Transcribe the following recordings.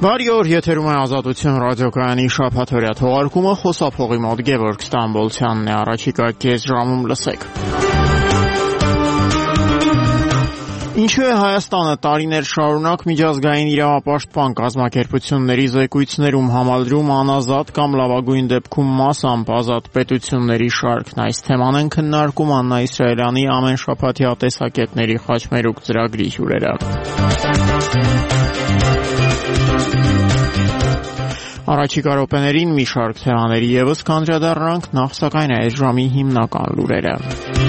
Բարի օր, եթերում է Ազատություն ռադիոկայանի շաբաթօրյա թողարկումը, խոսափողի մոտ Գևորգ Ստամբոլցյանն է, առաջիկա կես ժամում լսեք։ Ինչու է Հայաստանը տարիներ շարունակ միջազգային իրավապաշտպան կազմակերպությունների զեկույցներում համալրում անազատ կամ լավագույն դեպքում մասամբ ազատ պետությունների շարքն? Այս թեման են քննարկում Աննա Իսրայելյանի ամեն շաբաթյա տեսակետների խաչմերուկ ծրագրի հյուրերը։ Առաջիկա րոպեներին մի շարք թեմաների ևս կանդրադառնանք, նախ սակայն այս ժամի հիմնական լուրերը։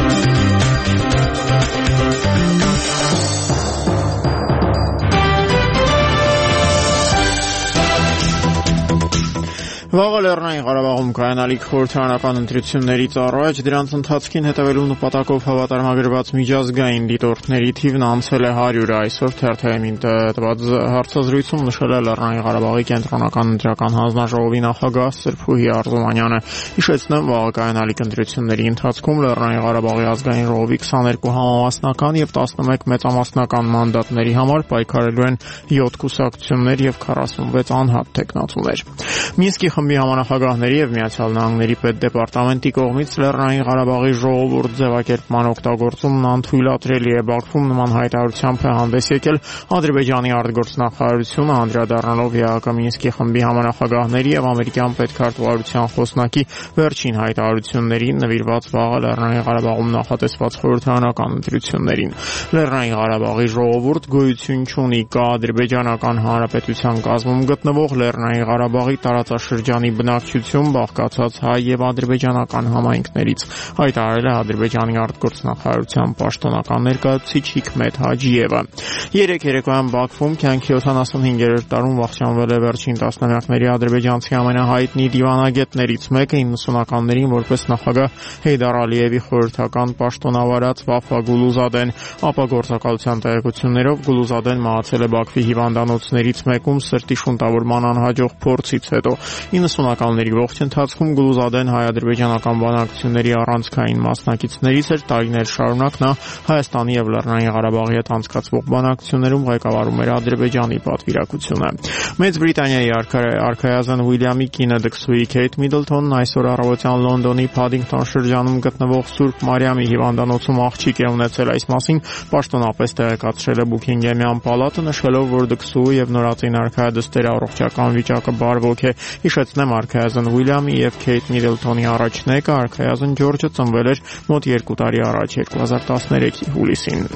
Վաղը Լեռնային Ղարաբաղում կայանալիք խորհրդարանական ընտրություններից առաջ դրանց ընթացքին հետևելու նպատակով հավատարմագրված միջազգային դիտորդների թիվն անցել է 100-ը։ Այսօր թերթ-ը տված հարցազրույցում նշել է Լեռնային Ղարաբաղի կենտրոնական ընտրական հանձնաժողովի նախագահ Սրփուհի Արզումանյանը։ Հիշեցնեմ, վաղը կայանալիք ընտրությունների ընթացքում Լեռնային Ղարաբաղի ազգային ժողովի 22 համամասնական եւ 11 մեծամասնական մանդատների համար պայքարելու են 7 կուսակցություններ եւ 46 անհատ թեկնածուներ։ Մինսկի խմբի համանախագահների եւ Միացյալ Նահանգների պետդեպարտամենտի կողմից Լեռնային Ղարաբաղի ժողովուրդ ձևակերպման օգտագործումն անթույլատրելի է։ Բաքվում նման հայտարարությամբ է հանդես եկել Ադրբեջանի արտգործնախարարությունը, անդրադառնալով ԵԱՀԿ Մինսկի խմբի համանախագահների եւ ամերիկյան պետքարտուղարության խոսնակի վերջին հայտարարություններին նվիրված վաղը Լեռնային Ղարաբաղում նախատեսված խորհրդարանական ընտրություններին։ Լեռնային Ղարաբաղի ժողովուրդ գոյություն չունի, կա Ադրբեջանական հանրապետության կազմում գտնվող Լեռնային Ղարաբաղի տարածաշրջանի բնակչություն բաղկացած հայ եւ ադրբեջանական համայնքներից, հայտարարել է Ադրբեջանի արտգործնախարարության պաշտոնական ներկայացուցիչ Հիկմետ Հաջիևը։ Երեկոյան Բաքվում կյանքի 75-րդ տարում վախճանվել է վերջին տասնամյակների ադրբեջանցի ամենահայտնի դիվանագետներից մեկը, 90-ականներին որպես նախագահ Հեյդար Ալիևի խորհրդական պաշտոնավարած Վաֆա Գուլուզադեն, ապա գործակալության տեղեկություններով Գուլուզադեն մահացել է Բաքվի հիվանդանոցներից մեկում սրտի շունտավորման անհաջող փորձից հետո։ 90-ականների ողջ ընթացքում Գուլուզադեն հայ-ադրբեջանական բանակցությունների առանցքային մասնակիցներից էր, տարիներ շարունակ նա Հայաստանի եւ Լեռնային Ղարաբաղի հետ անցկացվող բանակցություններում ղեկավարում էր Ադրբեջանի պատվիրակությունը։ Մեծ Բրիտանիայի արքայազն Ուիլյամի կինը դքսուհի Քեյթ Միդլթոնն այսօր առավոտյան Լոնդոնի Փադինգտոն շրջանում գտնվող Սուրբ Մարիամի հիվանդանոցում աղջիկ է ունեցել։ Այս մասին պաշտոնապես տեղեկացրել է Բուքինգեմյան պալատը, նշելով, որ դքսուհու եւ նորածին արքայադստերի առողջական վիճակը բարվոք է։ Հիշեցնեմ, արքայազն Ուիլյամի եւ Քեյթ Միդլթոնի առաջնեկը արքայազն Ջորջը ծնվել էր մոտ 2 տարի առաջ, 2013-ի հուլիսին։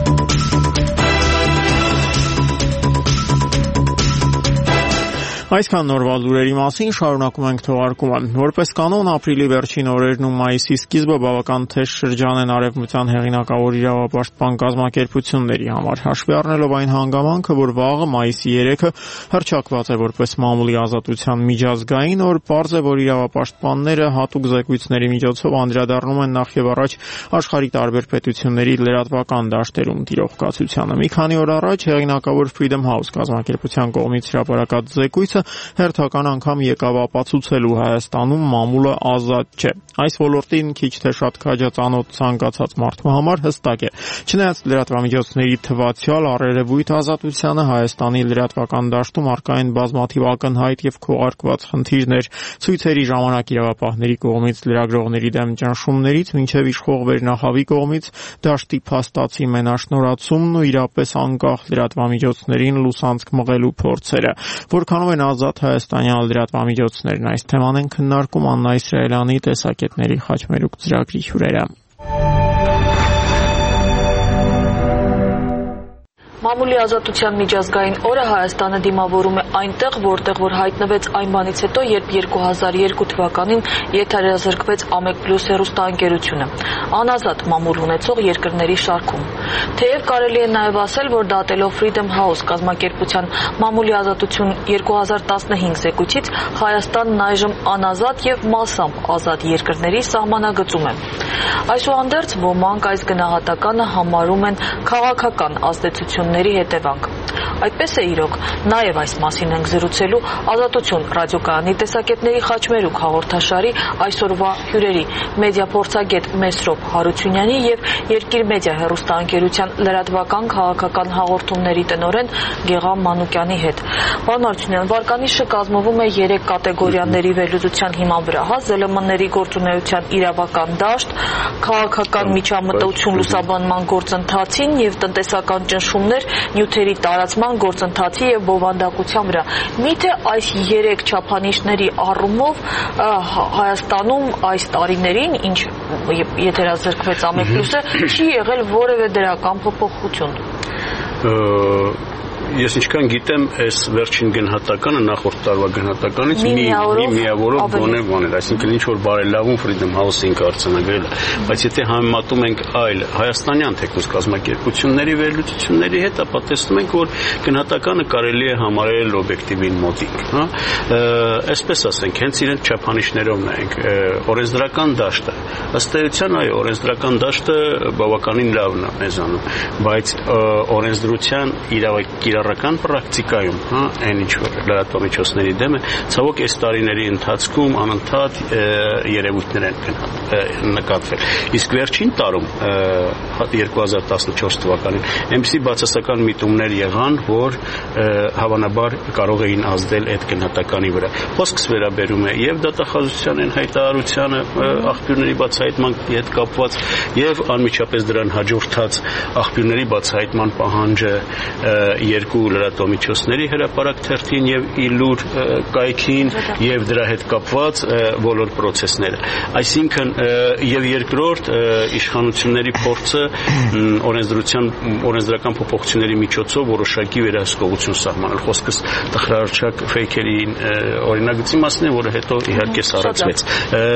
Այսքան նորվա լուրերի մասին, շարունակում ենք թողարկումը։ Որպես կանոն, ապրիլի վերջին օրերն ու մայիսի սկիզբը բավական թեժ շրջան են արևմտյան հեղինակավոր իրավապաշտպան կազմակերպությունների համար, հաշվի առնելով այն հանգամանքը, որ վաղը մայիսի 3-ը հռչակված է որպես մամուլի ազատության միջազգային օր, պարզ է, որ իրավապաշտպանները հատուկ զեկույցների միջոցով անդրադառնում են նախ եւ առաջ աշխարհի տարբեր պետությունների լրատվական դաշտերում տիրող կացությանը։ Մի քանի օր առաջ հեղինակավոր Freedom House կազմակերպության կողմից հրապարակած զեկույցը հերթական անգամ եկավ ապացուցելու Հայաստանում մամուլը ազատ չէ։ Այս ոլորտին քիչ թե շատ քաջածանոթ ցանկացած մարդու համար հստակ է։ Չնայած լրատվամիջոցների թվացial առերևույթ ազատությանը, Հայաստանի լրատվական դաշտում առկա են բազմաթիվ ակնհայտ եւ քողարկված խնդիրներ, ցույցերի ժամանակ իրավապահների կողմից լրագրողների դեմ ճնշումներից մինչեւ իշխող վերնախավի կողմից դաշտի փաստացի մենաշնորհացումն ու իրապես անկախ լրատվամիջոցներին լուսանցք մղելու փորձերը։ Որքանով են ազատ հայաստանյան լրատվամիջոցներն, այս թեման են քննարկում Աննա Իսրայելյանի տեսակետների խաչմերուկ ծրագրի հյուրերը։ Մամուլի ազատության միջազգային օրը Հայաստանը դիմավորում է այնտեղ, որտեղ որ հայտնվեց այն բանից հետո, երբ 2002 թվականին եթերազրկվեց AMEC+ հեռուստաընկերությունը, անազատ մամուլ ունեցող երկրների շարքում։ Թեև կարելի է նաև ասել, որ դատելով Freedom House կազմակերպության մամուլի ազատություն 2015 զեկույցից, Հայաստանն այժմ անազատ եւ մասամբ ազատ երկրների սահմանագծում է։ Այսուհանդերձ ոմանք այս գնահատականը համարում են քաղաքական ազդեցությունների հետևանք։ Այդպես է իրոք, նաև այս մասին ենք զրուցելու Ազատություն ռադիոկայանի տեսակետների խաչմերուկ հաղորդաշարի այսօրվա հյուրերի մեդիա փորձագետ Մեսրոպ Հարությունյանի եւ Երկիր մեդիա հեռուստաընկերության լրատվական քաղաքական հաղորդումների տնօրեն Գեղամ Մանուկյանի հետ։ Պարոն Հարությունյան, վարկանիշը կազմվում է 3 կատեգորիաների վերլուծության հիման վրա, ԶԼՄ-ների գործունեության իրավական դաշտ, քաղաքական միջամտություն լուսաբանման գործընթացին եւ տնտեսական ճնշումներ նյութերի տարածման գործընթացի եւ բովանդակության վրա։ Միթե այս 3 չափանիշների առումով Հայաստանում այս տարիներին, ինչ եթերազրկվեց Ամեկ+-ը, չի եղել որևէ դրական փոփոխություն։ Ես ինչքան գիտեմ, այս վերջին գնահատականը նախորդ տարվա գնահատականից մի միավորով բաներ, այսինքն ինչ որ բարելավում Freedom House-ին արձանագրել է, բայց եթե համեմատում ենք այլ հայաստանյան թեկուզ կազմակերպությունների վերլուծությունների հետ, ապա տեսնում ենք, որ գնահատականը կարելի է համարել օբյեկտիվին մոտիկ, հա։ Այսպես ասենք, հենց իրենց չափանիշներով նայենք, օրենսդրական դաշտը, ըստ էության, այո, օրենսդրական դաշտը բավականին լավն է մեզանում, բայց օրենսդրության կիրառական պրակտիկայում, հա, այն ինչ որ լրատվամիջոցների դեմ է, ցավոք այս տարիների ընթացքում անընդհատ երևույթներ են նկատվել։ Իսկ վերջին տարում 2014 թվականին այնպիսի բացասական միտումներ եղան, որ հավանաբար կարող էին ազդել այդ գնահատականի վրա։ Խոսքս վերաբերում է եւ դատախազության են հայտարարությանը աղբյուրների բացահայտման հետ կապված եւ անմիջապես դրան հաջորդած աղբյուրների բացահայտման պահանջը երկու լրատվամիջոցների հրապարակ թերթին եւ Իլուր կայքին եւ դրա հետ կապված բոլոր process-ները։ Այսինքն եւ երկրորդ իշխանությունների փորձը օրենսդրական փոփոխությունների միջոցով որոշակի վերահսկողություն սահմանել։ Խոսքս տխրարարչակ ֆեյքերի օրինագծի մասն է, որը հետո իհարկե սառեցվեց։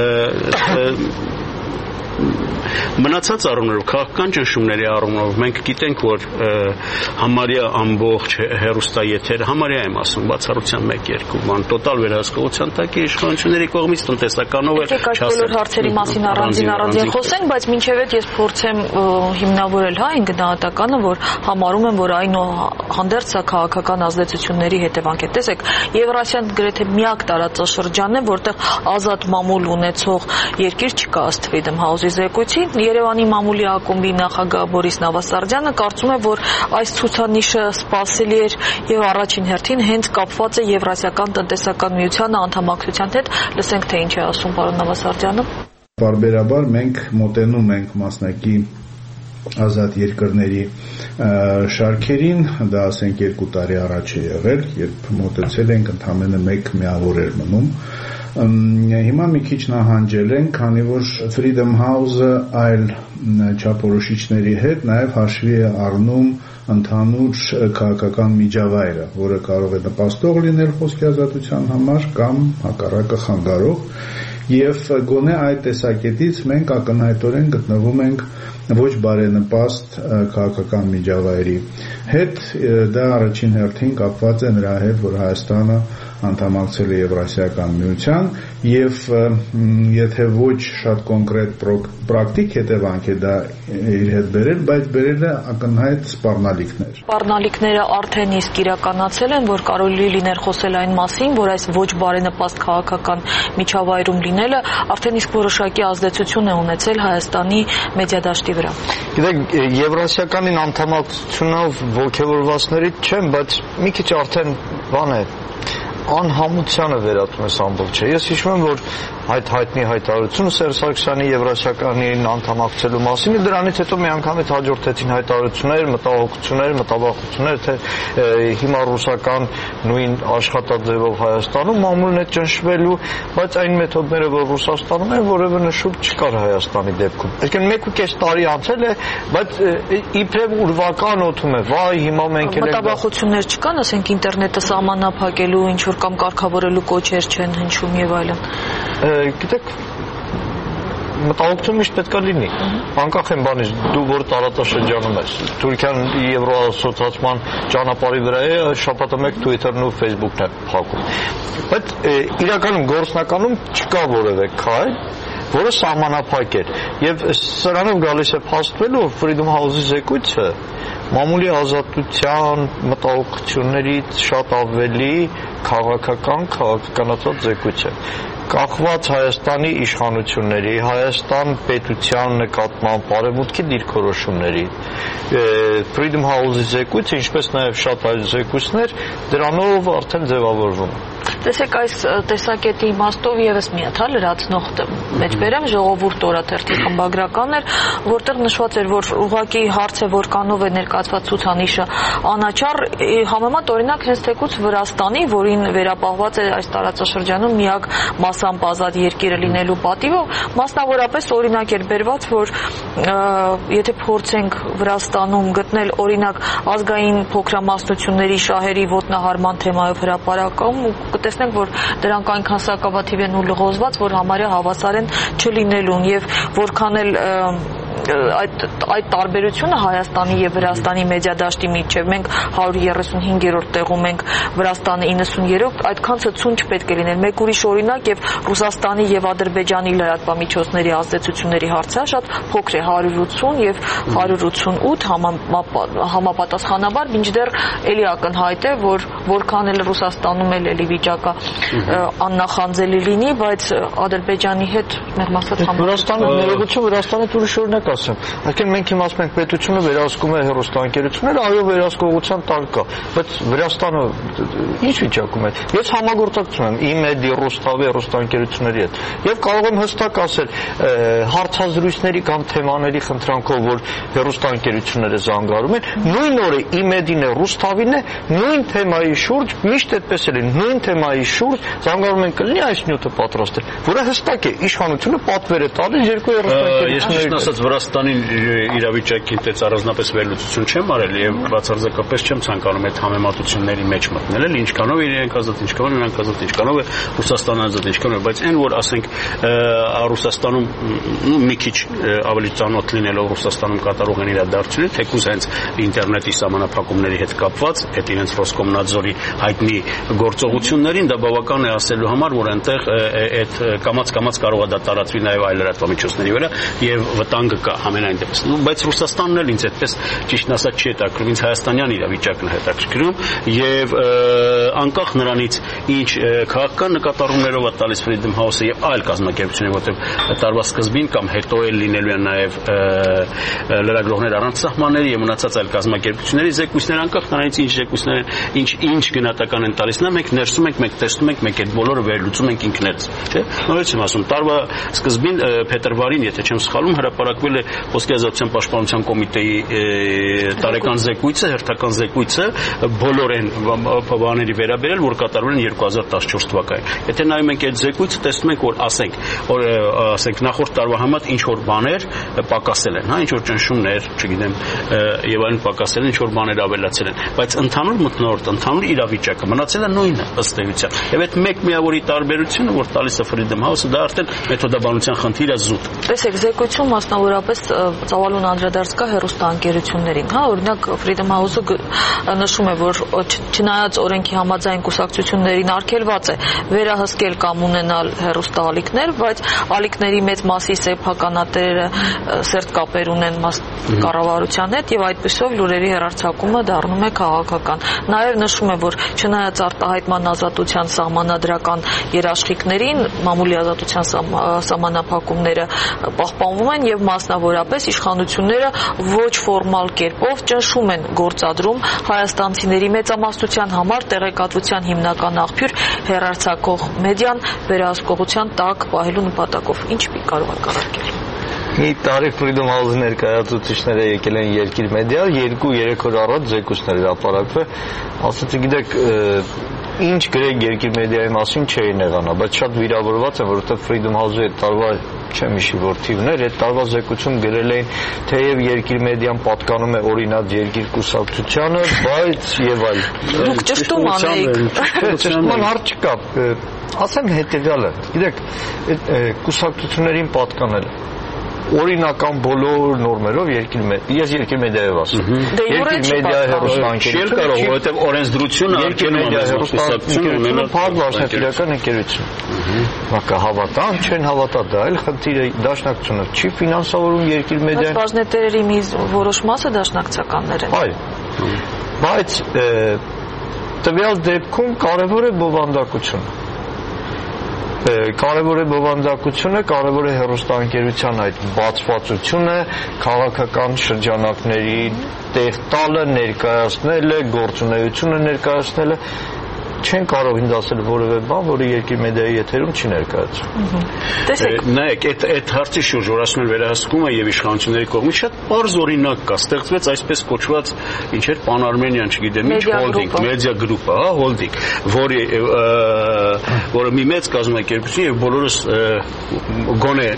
Մնացած առումներով, քաղաքական ճնշումների առումով մենք գիտենք, որ համարյա ամբողջ հեռուստաեթերը, համարյա եմ ասում, բացառության 1-2 բան, տոտալ վերահսկողության տակ է իշխանությունների կողմից, տնտեսականով էլ չասեմ։ Բոլոր հարցերի մասին առանձին խոսենք, բայց մինչև այդ ես փորձեմ հիմնավորել այն գնահատականը, որ համարում եմ, որ այնուհանդերձ սա քաղաքական ազդեցությունների հետևանք է։ Տեսեք, Եվրասիան գրեթե միակ տարածաշրջանն է, որտեղ ազատ մամուլ ունեցող երկիր չկա ըստ Freedom House-ի զեկույցին։ Երևանի մամուլի ակումբի նախագահ Բորիս Նավասարդյանը կարծում է, որ այս ցուցանիշը սպասելի էր եւ առաջին հերթին հենց կապված է Եվրասիական տնտեսական միությանը անդամակցության հետ։ Լսենք, թե ինչ է ասում պարոն Նավասարդյանը։ Բարբերաբար մենք մոտենում ենք մասնակի ազատ երկրների շարքերին, դա ասենք 2 տարի առաջ է եղել, երբ մոտեցել ենք ընդամենը 1 միավոր էր մնում։ Հիմա մի քիչ նահանջել են, քանի որ Freedom House-ը այլ չափորոշիչների հետ նաև հաշվի է առնում ընդհանուր քաղաքական միջավայրը, որը կարող է նպաստող լինել խոսքի ազատության համար կամ հակառակը խանգարող, եւ գոնե այդ տեսակետից մենք ակնհայտորեն գտնվում ենք ոչ բարենպաստ քաղաքական միջավայրի հետ, դա առաջին հերթին կապված է նրա հետ, որ Հայաստանը անդամակցել է Եվրասիական միության եւ եթե ոչ շատ կոնկրետ պրակտիկ հետևանք է դա իր հետ բերել, բայց բերել է ակնհայտ սպառնալիքներ։ Սպառնալիքները արդեն իսկ իրականացել են, որ կարելի լիներ խոսել այն մասին, որ այս ոչ բարենպաստ քաղաքական միջավայրում լինելը արդեն իսկ որոշակի ազդեցություն է ունեցել Հայաստանի մեդիադաշտի վրա։ Գիտեք, Եվրասիականին անդամակցությունով ողջավորվածների չեմ, բայց մի քիչ արդեն բան է անհամությանը վերածում ես ամբողջը։ Ես հիշում եմ, որ այդ հայտնի հայտարարությունը Սերժ Սարգսյանի Եվրասիականին անդամակցելու մասին, դրանից հետո մի անգամից հաջորդեցին հայտարարություններ, մտավախություններ, թե հիմա ռուսական նույն աշխատաձևով Հայաստանում մամուլն է ճնշվելու, բայց այն մեթոդները, որ Ռուսաստանում են, որևէ նշում չկար Հայաստանի դեպքում։ Այսինքն 1.5 տարի անցել է, բայց իբրև ուրվական օդում է, վայ, հիմա մենք էլ մտավախություններ չկան, ասենք ինտերնետը սահմանափակելու ինչ որ կամ կարգավորելու կոչեր չեն հնչում եւ այլն։ Գիտեք, մտահոգություն միշտ պետք է լինի, անկախ են բանից, դու որ տարածաշրջանում ես, Թուրքիան եվրոասոցիացման ճանապարհի վրա է, շաբաթը մեկ Twitter-ն ու Facebook-ն է փակում, բայց իրականում գործնականում չկա որևէ քայլ, որը սահմանափակ էր։ Եվ սրանով գալիս է փաստվելու Freedom House-ի զեկույցը մամուլի ազատության մտահոգություններից շատ ավելի քաղաքականացած զեկույց է։ Կախված Հայաստանի իշխանությունների, Հայաստան պետության նկատմամբ արևմուտքի դիրքորոշումների Freedom House-ի զեկույցը, ինչպես նաև շատ այլ զեկույցներ, դրանով արդեն ձևավորվում է։ Տեսեք, այս տեսակետի իմաստով եւս մի հատ լրացնող մեջբերեմ ժողովուրդ օրաթերթի խմբագրական էր, որտեղ նշված էր, որ ուղղակի հարց է, որքանով է ներկայացված ցուցանիշը անաչառ, համեմատ օրինակ հենց թեկուզ Վրաստանի, որին վերապահված է այս տարածաշրջանում միակ մասամբ ազատ երկիրը լինելու պատիվով, մասնավորապես օրինակ էր բերված, որ եթե փորձենք Վրաստանում գտնել օրինակ ազգային փոքրամասնությունների շահերի ոտնահարման թեմայով հրապարակում, տեսնենք, որ դրանք այնքան սակավաթիվ են ու լղոզված, որ համարյա հավասար են չլինելուն եւ որքան էլ այդ տարբերությունը Հայաստանի եւ Վրաստանի մեդիադաշտի միջեւ մենք 135-րդ տեղում ենք, Վրաստանը 93, այդքան ցույց չպետք է լինել։ Մեկ ուրիշ օրինակ եւ Ռուսաստանի եւ Ադրբեջանի լրատվամիջոցների ազդեցությունների հարցը շատ փոքր է, 180 եւ 188 համապատասխանաբար, մինչդեռ էլի ակնհայտ է, որ որքան էլ Ռուսաստանում էլի վիճակը աննախանձելի լինի, բայց Ադրբեջանի հետ մեղմ ասած Վրաստանը ներողություն, Վրաստանը ուրիշ օրինակ ասեմ։ Այսինքն մենք հիմա ասում ենք պետությունը վերահսկում է հեռուստաընկերությունները, այո, վերահսկողության տակ կա, բայց Վրաստանը ինչ վիճակում է։ Ես համագործակցում եմ ԻՄԵԴ-ի, Ռոստավի հեռուստաընկերությունների հետ եւ կարող եմ հստակ ասել, հարցազրույցների կամ թեմաների խնդրանքով, որ հեռուստաընկերությունները զանգարում են, նույն օրը ԻՄԵԴ-ին է, Ռոստավին է, նույն թեմայի շուրջ միշտ այդպես է լինում, նույն թեմայի շուրջ զանգարում են կլինի այս նյութը պատրաստել, որը հստակ է, իշխանությունը պատվեր է տալիս երկու հեռուստաընկերությունների։ Ես ասած Վրաստանին իրավիճակին տես առանձնապես վերլուծություն չեմ արել եւ բացարձակապես չեմ ցանկանում այդ համեմատությունների մեջ մտնել, էլ ինչքանով իրենք ազատ, ինչքանով իրանք ազատ, ինչքանով է Ռուսաստանը ազատ, ինչքանով, բայց այն որ ասենք Ռուսաստանում մի քիչ ավելի ծանոթ լինելով Ռուսաստանում կատարող են իրադարձությունները, թեկուզ հենց ինտերնետի սահմանափակումների հետ կապված, այդ իրենց Ռոսկոմնadzորի հայտնի գործողություններին, դա բավական է ասելու համար, որ այնտեղ այդ կամաց կարող է դա տարածվի նաև այլ լրատվամիջոցների վրա եւ վտանգը կա ամենայն դեպս։ Բայց Ռուսաստանն էլ ինձ այդպես ճիշտն ասած չի հետաքրքրում, ինձ հայաստանյան իրավիճակն է հետաքրքրում եւ անկախ նրանից ինչ քաղաքական նկատառումներով է տալիս Freedom House-ը եւ այլ կազմակերպությունները, որտեղ տարվա սկզբին կամ հետո էլ լինելու են նաև լրագրողներ առանց սահմանների եւ մնացած այլ կազմակերպությունների զեկույցներ, անկախ նրանից ինչ զեկույցներ են, ինչ գնահատական են տալիս, նա մենք ներսում ենք, մենք տեսնում ենք, մենք այդ բոլորը վերլուծում ենք ինքներս, չէ՞։ Նորից եմ ասում, տարվա սկզբին փետրվարին, եթե չեմ սխալվում, հրապարակվել է Խոսքի ազատության պաշտպանության կոմիտեի տարեկան զեկույցը, հերթական զեկույցը, բոլորեն բաների վերաբերել, որ կատարվել են 2014 թվականին։ Եթե նայում ենք այդ զեկույցը, տեսնում ենք, որ ասենք նախորդ տարվա համեմատ ինչ որ բաներ պակասել են, հա, ինչ որ ճնշումներ, չգիտեմ, եւ այլն պակասել են, ինչ որ բաներ ավելացել են, բայց ընդհանուր մթնոլորտ, ընդհանուր իրավիճակը մնացել է նույնը ըստ էության։ Եվ այդ մեկ միավորի տարբերությունը, որ տալիս է Freedom House-ը, դա արդեն մեթոդաբանության խնդիր է զուտ։ Տեսեք, զեկույցում մասնավորապես ծավալուն անդրադարձ կա հեռուստաընկերություններին, հա, օրինակ Freedom House-ը նշում է, որ չնայած օրենքի համաձայն կուսակցություններին արգելված է վերահսկել կամ ունենալ հեռուստաալիքներ, բայց ալիքների մեծ մասի սեփականատերերը սերտ կապեր ունեն կառավարության հետ եւ այդպիսով լուրերի հեռարձակումը դառնում է քաղաքական։ Նաեւ նշում է, որ չնայած արտահայտման ազատության սահմանադրական երաշխիքներին, մամուլի ազատության սահմանափակումները պահպանվում են եւ մասնավորապես իշխանությունները ոչ ֆորմալ կերպով ճնշում են գործադրում հայաստանցիների մեծամասնության համար տեղեկատվության հիմնական աղբյուր հեռարձակող մեդիան վերահսկողության տակ պահելու նպատակով։ Ինչ կարող է կարգել։ Մի տարի Freedom House-ի ներկայացուցիչները եկել են Երկիր մեդիա, 2-3 օր առաջ զեկույցներ հրապարակվել, ասեցի, գիտեք, ինչ գրեք Երկիր մեդիայի մասին չէին եղանա, բայց շատ վիրավորված են, որովհետև Freedom House-ի այդ տարվա չեմ հիշի որ թիվներ, այդ տարվա զեկույցում գրել էին, թեև Երկիր մեդիան պատկանում է օրինաց Երկիր կուսակցությանը, բայց եւ այլ։ Դուք ճշտում անեիք։ Ճշտման հարց չկա։ Ասեմ հետեւյալը, գիտեք, այդ կուսակցություններին պատկանել օրինական բոլոր նորմերով ես երկիր մեդիայով ասում։ Երկիր մեդիայի հեռուստաընկերություն կարող, որովհետև օրենսդրությունը ընկերությունը փակ վարչական ընկերություն։ Բակա հավատան, չեն հավատա, դա էլ խնդիրը դաշնակցությունը չի ֆինանսավորում երկիր մեդիան։ Բաժնետերերի մի որոշ մասը դաշնակցականներ են։ Այո։ Բայց տվյալ դեպքում կարևոր է բովանդակությունը։ Կարևոր է բովանդակությունը, կարևոր է հեռուստաընկերության այդ բացվածությունը, քաղաքական շրջանակների տեղ տալը, ներկայացնելը, գործունեությունը ներկայացնելը չեն կարող ինձ ասել որևէ բան, որը երկիր մեդիայի եթերում չի ներկայացվում։ Տեսեք, նայեք, այդ հարցի շուրջ որ ասում են վերահսկումը եւ իշխանությունների կողմից շատ པարզ օրինակ կա, ստեղծվեց այսպես կոչված ինչ էր Pan-Armenian, չգիտեմ ինչ հոլդինգ, մեդիա գրուպը, հա, հոլդինգ, որը մի մեծ կազմակերպություն եւ բոլորս գոնե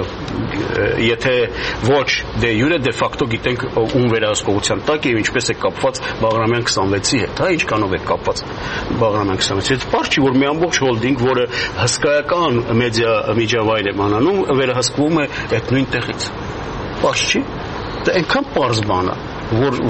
եթե ոչ դե յուրե դե ֆակտո գիտենք ում վերահսկողության տակ եւ ինչպես է կապված Բաղրամյան 26-ի հետ, հա, ինչքանով է կապված Բաղրամյան 26-ի հետ։ Պարզ չի, որ մի ամբողջ հոլդինգ, որը հսկայական մեդիա միջավայր է մանանում, վերահսկվում է այդ նույն տեղից։ Պարզ չի։ Դա այնքան պարզ բան է, որ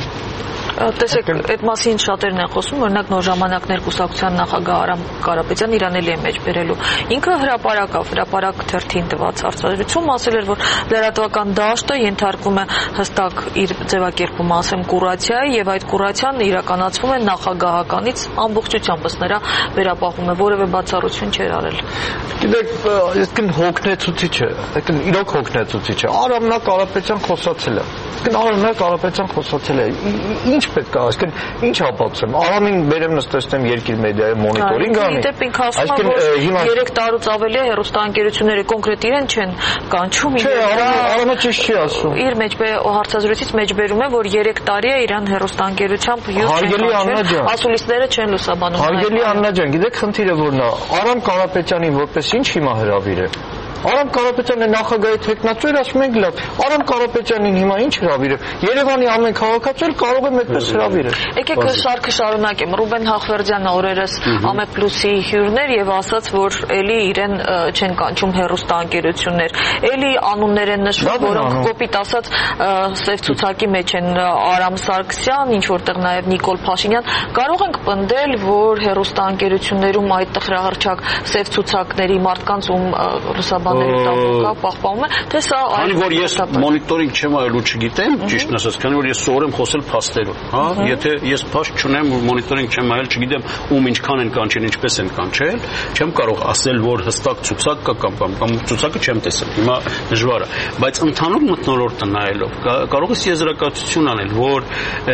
տեսեք, այդ մասին շատերն են խոսում, օրինակ նոր ժամանակներ կուսակցության նախագահ Արամ Կարապետյան իրան էլի է մեջ բերելու։ Ինքը հրապարակ թերթին տված հարցազրույցում ասել էր, որ լրատվական դաշտը ենթարկվում է հստակ իր ձևակերպումը, ասեմ, կուրացիայի, եւ այդ կուրացիան իրականացվում է նախագահականից ամբողջությամբ, ըստ նրա վերապահվում է, որևէ բացառություն չէր արել։ Գիտեք, այսինքն հոգնեցուցիչ է, այսինքն իրոք հոգնեցուցիչ է։ Արամնա Կարապետյան խոսացել է։ Այսինքն Արամնա Կարապետյան խոսացել է։ Ինչ պետք է, այսինքն ինչ ապացուցեմ։ Արամին բերեմ նստեցնեմ երկիր մեդիայի մոնիտորինգ անի։ Դեպք ասում է, որ 3 տարուց ավելի է հեռուստաընկերությունները կոնկրետ իրեն չեն կանչում։ Չէ, Արամը ճիշտ չի ասում։ Իր մեջ հարցազրույցից մեջբերում է, որ 3 տարի է իրան հեռուստաընկերությամբ ասուլիսները չեն լուսաբանում։ Հարգելի Աննա ջան, գիտեք խնդիրը որն է։ Արամ Կարապետյանին որպես ինչ հիմա հրավիր է։ Արամ Կարապետյանն է նախագահի տեխնացուեր, ասում ենք լավ։ Արամ Կարապետյանին հիմա ինչ հրավիր է։ Երևանի ամեն քաղաքացու էլ կարող է այդպես հրավիրել։ Եկեք շարքը շարունակեմ։ Ռուբեն Հախվերդյանը օրերս Ամեկ+-ի հյուրներ եւ ասաց, որ էլի իրեն չեն կանչում հեռուստաընկերություններ։ Էլի անուններ են նշվում, որոնք կոպիտ ասած սև ցուցակի մեջ են Արամ Սարգսյան, ինչ որտեղ նաեւ Նիկոլ Փաշինյան։ Կարող ենք պնդել, որ հեռուստաընկերություններում այդ տխրահռչակ սև ցուցակների մարդկանց ում պահպանում է, թե սա այլ որ ես մոնիտորինգ չեմ արել ու չգիտեմ, ճիշտն ասած, քանի որ ես սովոր եմ խոսել փաստերով, հա, եթե ես փաստ չունեմ ու մոնիտորինգ չեմ արել, չգիտեմ ում ինչքան են կանչել, ինչպես են կանչել, չեմ կարող ասել, որ հստակ ցուցակ կա կամ ցուցակը չեմ տեսել։ Հիմա դժվար է, բայց ընդհանուր մթնոլորտը նայելով կարող ես եզրակացություն անել, որ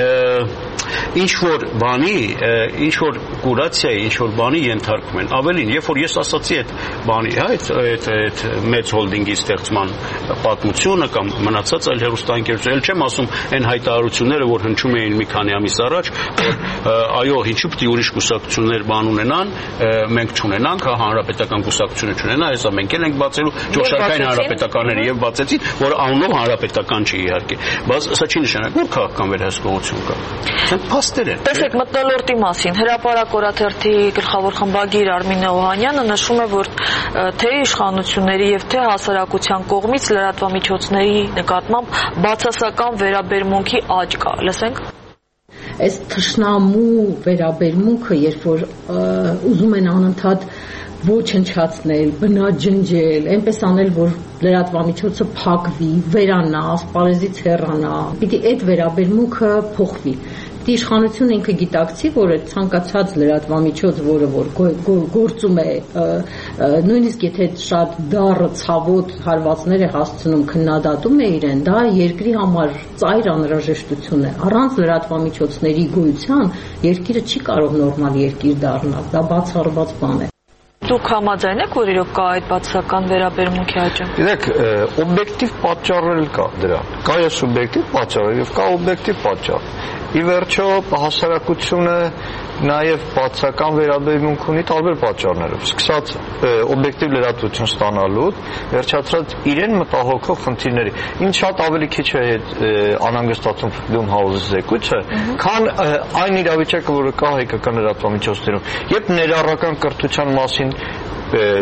ինչ որ բանի, ինչ որ կուրացիայի, ինչ որ բանի ենթարկվում են։ Ավելին, երբ որ ես ասացի այդ բանի, հա, այդ մեծ հոլդինգի ստեղծման պատմությունը կամ մնացած այլ հեռուստաընկերություն, ել չեմ ասում այն հայտարարությունները, որ հնչում էին մի քանի ամիս առաջ, որ այո, ինչու՞ պիտի ուրիշ կուսակցություններ բան ունենան, մենք չունենանք, հա, հանրապետական կուսակցությունը չունենա, հեսա մենք էլ ենք բացելու ճոշակային հանրապետականները եւ բացեցին, որ անունով հանրապետական չի իհարկե, բայց սա չի նշանակում, որ քաղաքական վերահսկողություն կա։ Փաստեր են։ Տեսեք, մթնոլորտի մասին Հրապարակ օրաթերթի գլխավոր խմբագիր Արմինե Օհանյանը նշում է, որ թե իշխանությունների եւ թե հասարակության կողմից լրատվամիջոցների նկատմամբ բացասական վերաբերմունքի աճ կա։ Լսենք։ Այս թշնամու վերաբերմունքը, երբ որ ուզում են անընդհատ ոչնչացնել, բնաջնջել, այնպես անել, որ լրատվամիջոցը փակվի, վերանա, ասպարեզից հեռանա, պիտի այդ վերաբերմունքը փոխվի։ Իշխանությունը ինքը գիտակցի, որ այդ ցանկացած լրատվամիջոց, որը որ գործում է, նույնիսկ եթե շատ դառը ցավոտ հարվածներ է հասցնում, քննադատում է իրեն, դա երկրի համար ծայր անհրաժեշտություն է։ Առանց լրատվամիջոցների գոյության երկիրը չի կարող նորմալ երկիր դառնալ։ Դա բացառված բան է։ Դուք համաձայն եք, որ իրոք կա այդ բացասական վերաբերմունքի աճը։ Գիտեք, օբյեկտիվ պատճառներ կա դրան։ Կա է սուբյեկտիվ պատճառ եւ կա օբյեկտիվ պատճառ։ Ի վերջո հասարակությունը նաև բացական վերաբերմունք ունի տարբեր պատճառներով, սկսած օբյեկտիվ լրատվություն ստանալուց, վերջացրած իրեն մտահոգող խնդիրների։ Ինչ շատ ավելի քիչ է անհանգստացում Freedom House-ի զեկույցը, քան այն իրավիճակը, որը կա հայկական լրատվամիջոցներում, երբ ներառական կրթության մասին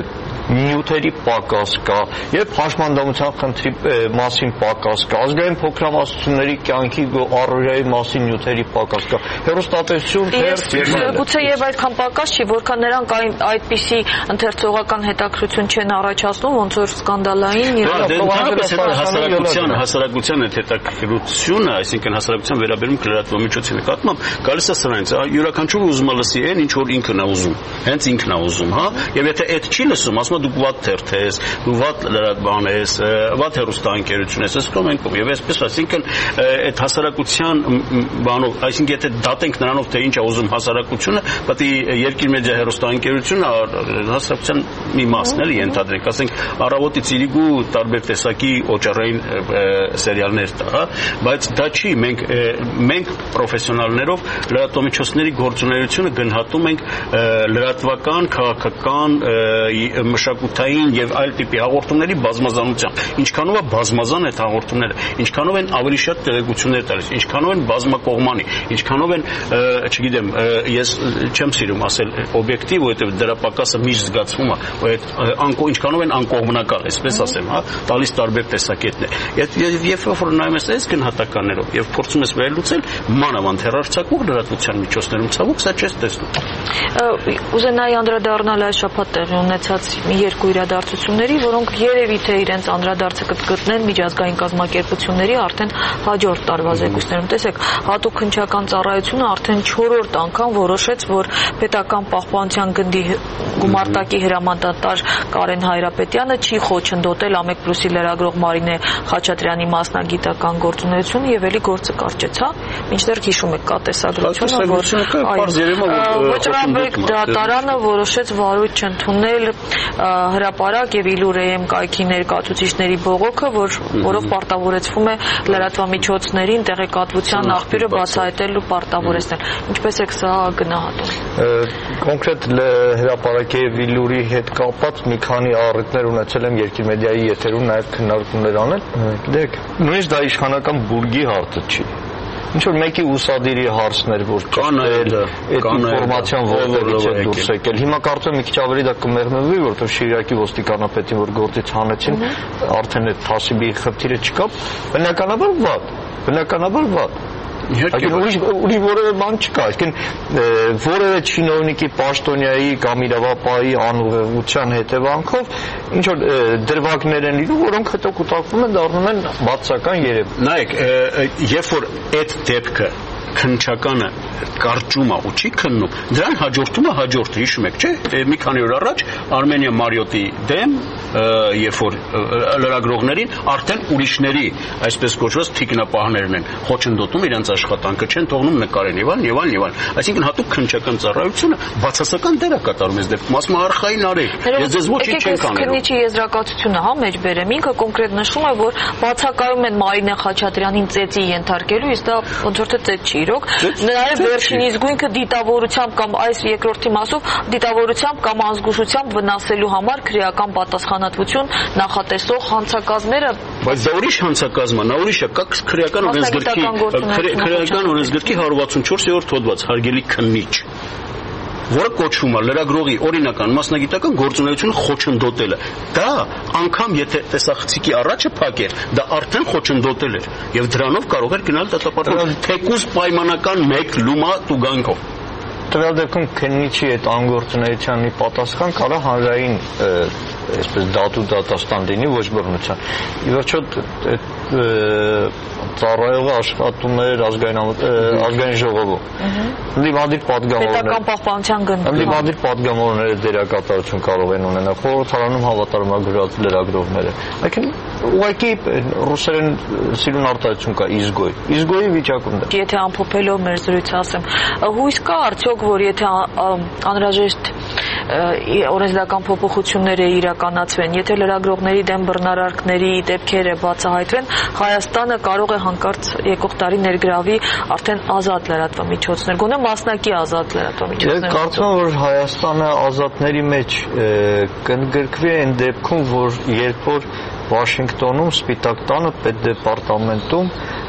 նյութերի պակաս կա, երբ հաշմանդամության խնդրի մասին պակաս կա, ազգային փոքրամասնությունների կյանքի առօրյայի մասին նյութերի պակաս կա, հեռուստատեսություն, թերթ գուցե եւ այդքան պակաս չի, որքան նրանք այդպիսի ընթերցողական հետաքրություն չեն առաջացնում, ոնց որ սկանդալային հասարակության հետաքրությունը, այսինքն հասարակության վերաբերմունք լրատվամիջոցի նկատմամբ գալիս է սրանից, յուրաքանչյուր ուզում է լսի այն, ինչ որ ինքն է ուզում, հենց ինքն է ուզում, հա, եւ եթե այդ չի լսում, ասում է դուք վատ թերթ ես, դու վատ լրատվան ես, վատ հեռուստաընկերություն ես, ասում ենք եւ այսպես, այսինքն այդ հասարակության բանով, այսինքն եթե դատենք նրանով թե ինչ է ուզում հասարակությունը, պետք է երկիր մեդիա հեռուստաընկերությունը հասարակության մի մասն էլ ենթադրենք, ասենք առավոտից իրիկու տարբեր տեսակի օճառային սերիալներ տա, հա, բայց դա չի, մենք պրոֆեսիոնալներով լրատվամիջոցների գործունեությունը գնահատում ենք լրատվական, քաղաքական, մշակութային եւ այլ տիպի հաղորդումների բազմազանությամբ, ինչքանով է բազմազան այդ հաղորդումները, ինչքանով են ավելի շատ տեղեկություններ տալիս, ինչքանով են բազմակողմանի, ինչքանով են, չգիտեմ, ես չեմ սիրում ասել օբյեկտիվ, որովհետեւ դրա պակասը միշտ զգացվում է, ինչքանով են անկողմնակալ, այսպես ասեմ, հա, տալիս տարբեր տեսակետներ։ Երբ որ նայում ես այս գնահատականներով եւ փորձում ես վերլուծել, մանավանդ հեռարձակվող լրատվության միջոցներում ցավոք սա չես տեսնում։ Ուզենայի անդրադառնալ այս շաբաթ տեղի ունեցած երկու իրադարձությունների, որոնք երևի թե իրենց անդրադարձը կգտնեն միջազգային կազմակերպությունների արդեն հաջորդ տարվա զեկույցներում։ Տեսեք, հատուկ քննչական ծառայությունը արդեն 4-րդ անգամ որոշեց, որ պետական պահպանության գնդի գումարտակի հրամանատար Կարեն Հայրապետյանը չի խոչընդոտել Ամեկ+-ի լրագրող Մարինե Խաչատրյանի մասնագիտական գործունեությունը եւ էլի գործը կարճեց, հա, մինչդեռ հիշում եք կա տեսագրությունը, որ Վճռաբեկ դատարանը որոշեց վարույթ չընդունել հրապարակ եւ Իլուրեյեմ կայքի ներկայացուցիչների բողոքը, որով պարտավորեցվում է լրատվամիջոցներին տեղեկատվության աղբյուրը բացահայտել ու պարտավորեցնել։ Ինչպես եք սա գնահատում։ Կոնկրետ հրապարակի եւ Իլուրի հետ կապված մի քանի առիթներ ունեցել եմ Երկիր մեդիայի եթերում նաեւ քննարկումներ անել։ Գիտեք, նույնիսկ դա իշխանական բուրգի հարցը չի։ Ինչ որ մեկի ուսադիրի հարցներ, որ ճշտել այդ ինֆորմացիան որտեղից է դուրս եկել։ Հիմա կարծում եմ մի քիչ ավելի դա կմեղմվի, որովհետև Շիրակի ոստիկանապետին, որ գործից հանեցին, արդեն այդ թասիբի խնդիրը չկա, բնականաբար վատ։ Ուրիշ որևէ բան չկա, այսինքն որևէ չինովնիկի, պաշտոնյայի կամ իրավապահի անուղեղության հետևանքով ինչ որ դրվագներ են լինում, որոնք հետո կուտակվում են, դառնում են բացական երևույթ։ Նայեք, երբ որ այդ դեպքը քննչականը կարճում է ու չի քննում, դրան հաջորդում է հաջորդը, հիշում եք, չէ՞։ Մի քանի օր առաջ Արմենիա Մարիոտի դեմ, երբ որ լրագրողներին արդեն ուրիշների, այսպես կոչված թիկնապահներն են խոչընդոտում իրենց աշխատանքը, չեն թողնում նկարեն եւ այլն։ Այսինքն հատուկ քննչական ծառայությունը բացասական դեր է կատարում այս դեպքում, ասում է արխային արեք, ես ձեզ ոչինչ չենք անելու։ Քննիչի եզրակացությունը հա մեջ բերեմ, ինքը կոնկրետ նշում է, որ բացակայում են Մարինե Խաչատրյանին ծեծի ենթարկելու, իսկ դա ոնց որ թե ծեծ չի իրոք։ Նաև վերջին իսկույնքը դիտավորությամբ կամ այս երկրորդի մասով դիտավորությամբ կամ անզգուշությամբ վնասելու համար քրեական պատասխանատվություն նախատեսող հանցակազմերը։ Բայց դա ուրիշ հանցակազմ է, նա ուրիշ է, կա քրեական օրենսգրքի 164-րդ հոդված, հարգելի քննիչ, որը կոչվում է լրագրողի օրինական մասնագիտական գործունեությունը խոչընդոտելը։ Դա անգամ եթե տեսախցիկի առաջը փակեր, դա արդեն խոչընդոտել էր եւ դրանով կարող էր գնալ դատապարտման թեկուզ պայմանական 1 լումա տուգանքով։ Տվյալ դեպքում քննիչի այդ անգործունեության մի պատասխան կարող հանրային այսպես դատու դատաստան լինի ոչ բռնության։ Ի վերջո ծառայողը աշխատում էր ազգային ժողովում։ Լիվադիր պատգամավորները դերակատարություն կարող են ունենալ խորհրդարանում հավատարմագրված լրագրողները։ Այսինքն ուղղակի ռուսերեն սիրուն արտահայտություն կա իզգոյի վիճակում դա։ Եթե ամփոփելով մեր զրույցը ասեմ, հույս կա արդյոք, որ եթե անհրաժեշտ օրենսդրական փոփոխությունները իրականացվեն, եթե լրագրողների դեմ բռնարարքների դեպքերը բացահայտվեն, Հայաստանը կարող է հանկարծ եկող տարի ներգրավի արդեն ազատ լրատվամիջոցներ, գոնե մասնակի ազատ լրատվամիջոցներ։ Ես կարծում եմ, որ Հայաստանը ազատների մեջ կընդգրկվի այն դեպքում, որ երբ որ Վաշինգտոնում, Սպիտակ տանը, պետդեպարտամենտում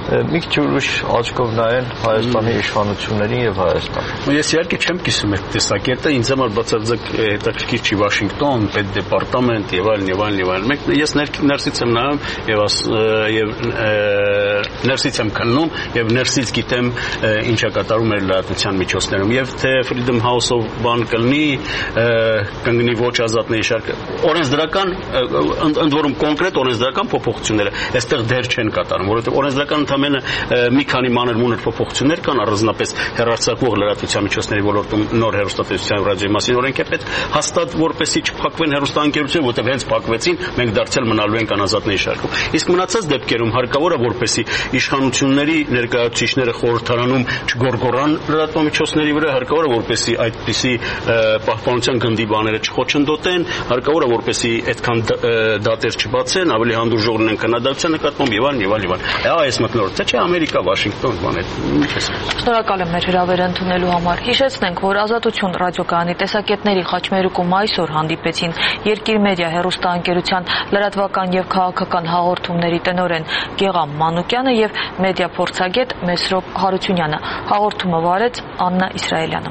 մի քիչ ուրիշ աչքով նայեն Հայաստանի իշխանություններին եւ Հայաստան։ Ես իհարկե չեմ կիսում այդ տեսակետը, ինձ համար բացարձակ հետաքրքիր չի Վաշինգտոն, պետդեպարտամենտ եւ այլն։ Ես ներսից եմ նայում եւ ներսից եմ քննում եւ ներսից գիտեմ ինչա կատարում էր լրատվության միջոցներում եւ թե Freedom House-ով բան կլինի ոչ ազատների շարքը օրենսդրական ընդ որում կոնկրետ օրենսդրական փոփոխությունները այստեղ դեռ չեն կատարում, որովհետեւ օրենսդրական ընդամենը մի քանի մանր մունր փոփոխություններ կան, առանձնապես հեռարձակվող լրատվության միջոցների ոլորտում նոր հեռուստատեսության ռադիոյի մասին օրենք է պետք հաստատ որպեսի չփակվեն հեռուստաընկերությունները, որովհետեւ հենց փակվեցին, մենք դարձյալ մնալու ենք անազատների շարքում։ Իսկ մնացած դեպքերում հարկավոր է որպեսի իշխանությունների ներկայացուցիչները խորհրդարանում չգորգորան լրատվամիջոցների վրա, հարկավոր է որպեսի այդպիսի պահպանության գնդի բաները չխոչընդոտեն, հարկավոր է որպեսի այդքան դատեր չբացեն, ավելի հանդուրժող լինեն քննադատության նկատմամբ եւ այլն։ Այս մտնորդը չէ Ամերիկա, Վաշինգտոն, բան է։ Շնորհակալ եմ մեր հրավերը ընդունելու համար։ Հիշեցնենք, որ Ազատություն ռադիոկայանի տեսակետների խաչմերուկում այսօր հանդիպեցին Երկիր մեդիա հեռուստաընկերության լրատվական եւ քաղաքական հաղորդումների տնօրեն Գեղամ Մանուկյանը եւ մեդիա փորձագետ Մեսրոպ Հարությունյանը։ Հաղորդումը վարեց Աննա Իսրայելյանը։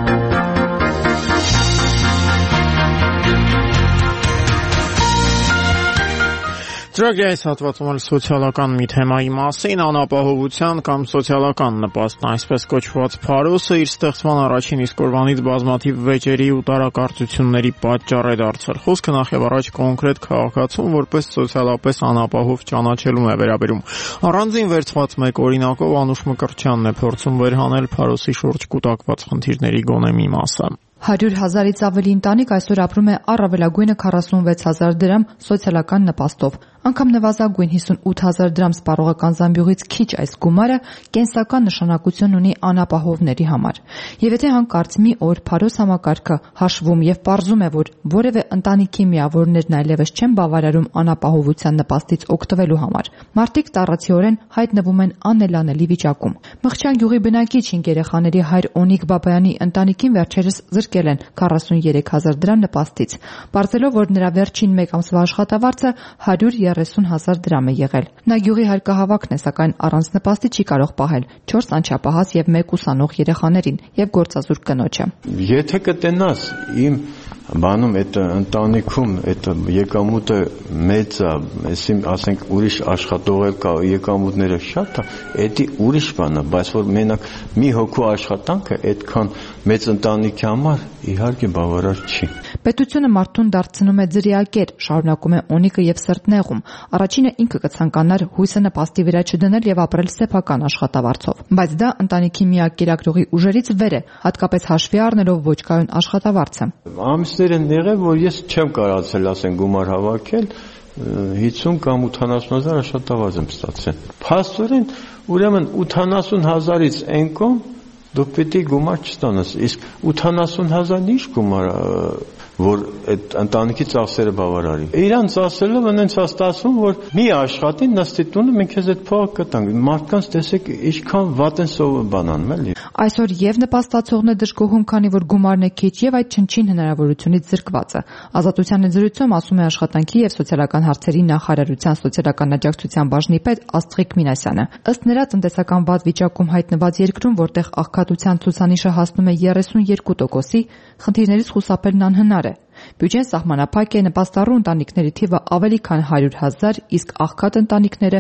Ծրագրի այս հատվածում էլ սոցիալական մի թեմայի մասին անապահովության կամ սոցիալական նպաստն այսպես կոչված փարոսը իր ստեղծման առաջին իսկ օրվանից բազմաթիվ վեճերի ու տարակարծությունների պատճառ է դարձել։ Խոսքը նախևառաջ կոնկրետ քաղաքացուն որպես սոցիալապես անապահով ճանաչելուն է վերաբերում։ Առանձին վերցված մեկ օրինակով Անուշ Մկրտչյանն է փորձում վերհանել փարոսի շուրջ կուտակված խնդիրների գոնե մի մասը։ 100,000-ից ավելի ընտանիք այսօր ապրում է առավելագույնը 46,000 դրամ սոցիալական նպաստով։ Անգամ նվազագույն 58,000 դրամ սպառողական զամբյուղից քիչ այս գումարը կենսական նշանակություն ունի անապահովների համար։ Եվ եթե հանկարծ մի օր փարոս համակարգը հաշվում եւ պարզում է, որ որևէ ընտանիքի միավորներն այլևս չեն բավարարում անապահովության նպաստից օգտվելու համար, մարդիկ տառացիորեն հայտնվում են անելանելի վիճակում։ Մղջան գյուղի բնակիչ 5 երեխաների հայր Օնիկ Բաբայանի ընտանիքին վերջերս զրկել են 43,000 դրամ նպաստից, պարզելով, որ նրա վերջին մեկ ամսվա աշխատավարձը 130,000 դրամ է եղել։ Նա գյուղի հարկահավաքն է, սակայն առանց նպաստի չի կարող պահել 4 անչափահաս եւ 1 ուսանող երեխաներին եւ գործազուրկ կնոջը։ Եթե կտենաս իմ բանում այդ ընտանիքում այդ եկամուտը մեծ է, ասենք ուրիշ աշխատող կա, եկամուտները շատ է, դա ուրիշ բան է, բայց որ մենակ մի հոգու աշխատանքը այդքան մեծ ընտանիքի համար իհարկե բավարար չի։ Պետությունը մարդուն դարձնում է ձրիակեր, շարունակում է Օնիկը եւ սրտնեղում։ Առաջինը ինքը կցանկանար հույսը նպաստի վրա չդնել եւ ապրել սեփական աշխատավարձով, բայց դա ընտանիքի միակ կերակրողի ուժերից վեր է, հատկապես հաշվի առնելով ոչ կայուն աշխատավարձը։ Ամիսներ են եղել, որ ես չեմ կարողացել, ասենք, գումար հավաքել, 50 կամ 80,000 աշխատավարձ եմ ստացել։ Փաստորեն, ուրեմն 80,000-ից այն կողմ դուք պետք է գումար չստանաս, իսկ 80,000-ն ինչ գումար որ այդ ընտանիքի ծախսերը բավարարի։ Իրան ծախսելով այնց է ստացվում, որ մի աշխատի նստի տունը մենք քեզ այդ փողը կտանք։ Մարդկանց տեսեք ինչքան վատ են սովը բանանում էլի։ Այսօր եւ նպաստացողն է դժգոհում, քանի որ գումարն է քիչ եւ այդ չնչին հնարավորությունից զրկված է։ Ազատության զրույցում ասում է աշխատանքի եւ սոցիալական հարցերի նախարարության սոցիալական աջակցության բաժնի պետ Աստղիկ Մինասյանը։ Ըստ նրա, տնտեսական վատ վիճակում հայտնված երկրում, որտեղ աղքատության ցուցանիշը հասնում է 32%-ի, խնդիրներից խուսափելն անհնար է։ Բյուջեն սահմանափակ է, նպաստառու ընտանիքների թիվը ավելի քան 100,000, իսկ աղքատ ընտանիքները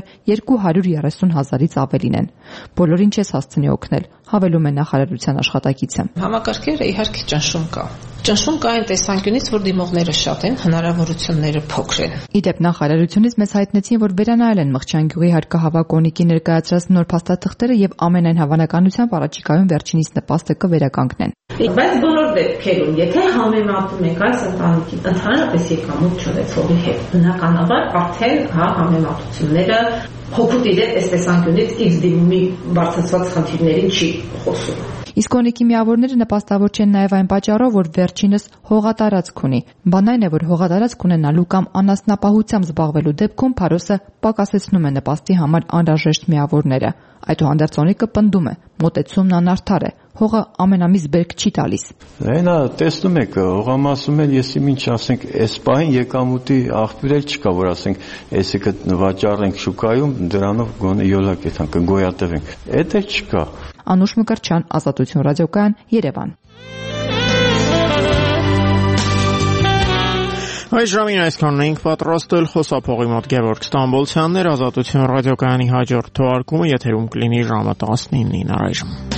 230,000-ից ավելին են։ Բոլորին չես հասցնի օգնել, հավելում է նախարարության աշխատակիցը։ Համակարգերը իհարկե ճնշում կա։ Ճնշում կա այն տեսանկյունից, որ դիմողները շատ են, հնարավորությունները փոքր են։ Իդեպ նախարարությունից մեզ հայտնեցին, որ վերանայել են Մղջան գյուղի հարկահավաք Օնիկի ներկայացրած նոր փաստաթղթերը եւ ամենայն հավանականությամբ առաջիկայում վերջինիս նպաստը կվերականգնեն։ Բայց բոլոր դեպքերում, եթե համեմատում ենք այս ընտանիքի ընդհանրապես եկամուտ չունեցողի հետ, բնականաբար արդեն համեմատությունները հոգուտ իրեն այս տեսանկյունից իր դիմումի բարձրացված խնդիրներին չի խոսում։ Իսկ Օնիկի միավորները նպաստավոր չեն նաև այն պատճառով, որ վերջինս հողատարածք ունի։ Բան այն է, որ հողատարածք ունենալու կամ անասնապահությամբ զբաղվելու դեպքում Փարոսը պակասեցնում է նպաստի համար անհրաժեշտ միավորները։ Այդուհանդերձ Օնիկը պնդում է, մոտեցումն անարդար է։ Հողը ամենամիս բերք չի տալիս։ Այնա տեսնում եք, հողամասում էլ եսի ինչ ասենք, այս պահին եկամուտի աղբյուր էլ չկա, որ ասենք, այսինքն վաճառենք շուկայում, դրանով գոնե յոլակ է կգոյատևենք։ Այդ էլ չկա։ Անուշ Մկրտչյան, Ազատություն ռադիոկայան, Երևան։ Այս ժամին այսքանն էինք պատրաստել, խոսափողի մոտ Գևորգ Ստամբոլցյանն էր, Ազատություն ռադիոկայանի հաջորդ թողարկումը եթերում կլինի ժամը 19-ին առայժմ։